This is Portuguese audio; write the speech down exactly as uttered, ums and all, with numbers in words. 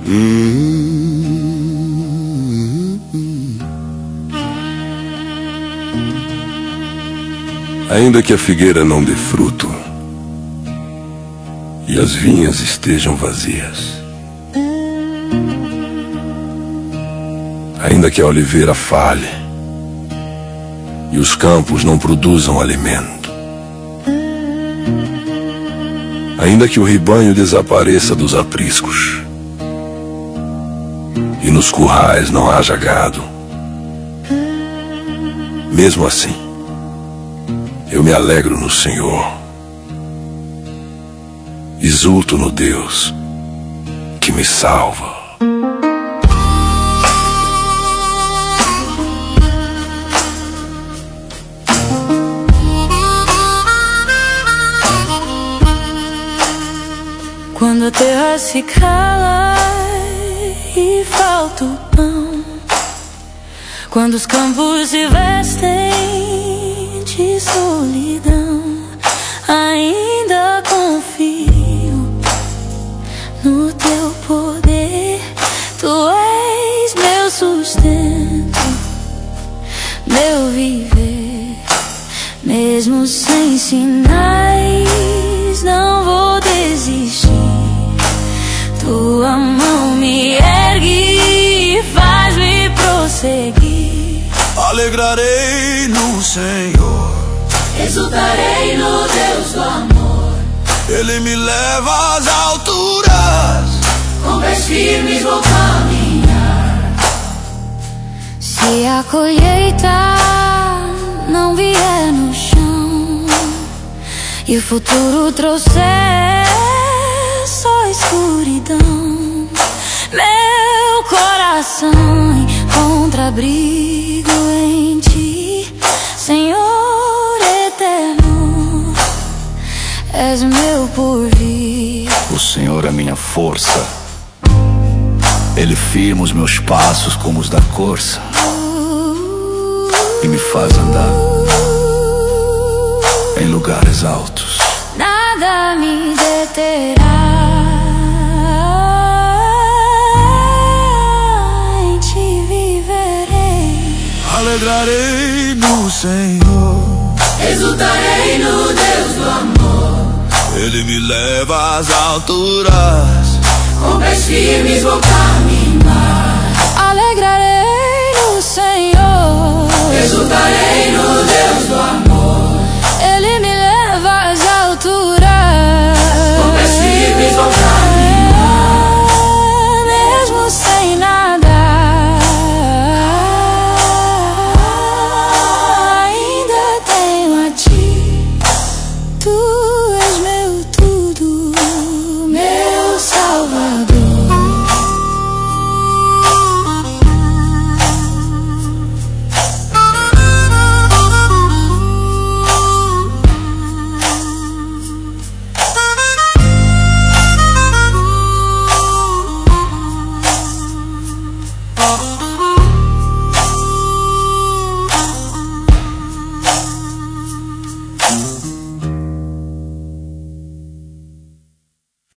Ainda que a figueira não dê fruto e as vinhas estejam vazias, ainda que a oliveira falhe e os campos não produzam alimento, ainda que o rebanho desapareça dos apriscos e nos currais não haja gado, mesmo assim, eu me alegro no Senhor, exulto no Deus que me salva. Quando a terra se cala e falta o pão, quando os campos se vestem de solidão, ainda confio no teu poder. Tu és meu sustento, meu viver, mesmo sem sinais, não vou desistir. Tua mão me ergue e faz-me prosseguir. Alegrarei no Senhor, exultarei no Deus do amor. Ele me leva às alturas, Com pés firmes vou caminhar. Se a colheita não vier no chão e o futuro trouxer só escuridão, meu coração encontra abrigo em ti, Senhor eterno, és meu porvir. O Senhor é minha força, Ele firma os meus passos como os da corça e me faz andar em lugares altos. Nada me deterá, em ti viverei. Alegrarei no Senhor, Exultarei no Deus do amor. Ele me leva às alturas, Com pés firmes vou caminhar.